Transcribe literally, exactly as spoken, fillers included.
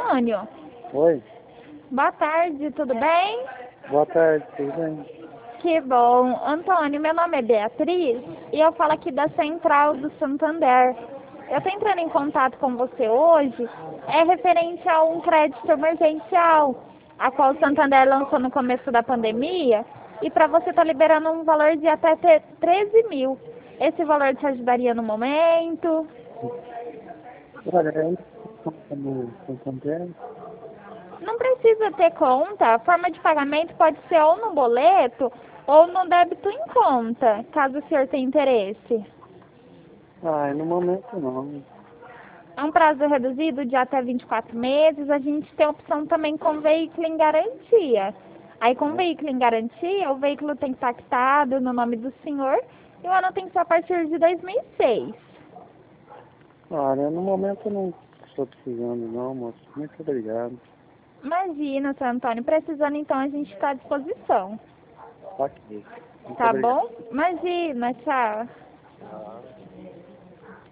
Antônio. Oi, Boa tarde, tudo bem? boa tarde, tudo bem? Que bom. Antônio, meu nome é Beatriz e eu falo aqui da Central do Santander. Eu estou entrando em contato com você hoje, é referente a um crédito emergencial, a qual o Santander lançou no começo da pandemia, e para você estar liberando um valor de até treze mil. Esse valor te ajudaria no momento? Olha, eu não estou como Santander. Não precisa ter conta, a forma de pagamento pode ser ou no boleto ou no débito em conta, caso o senhor tenha interesse. Ah, no momento não. É um prazo reduzido de até vinte e quatro meses, a gente tem a opção também com veículo em garantia. Aí com veículo em garantia, o veículo tem que estar quitado no nome do senhor e o ano tem que ser a partir de dois mil e seis. Olha, no momento eu não estou precisando não, moço. Muito obrigado. Imagina, seu Antônio, precisando então a gente está à disposição. Ok. Muito Tá obrigado. bom? Imagina, tchau.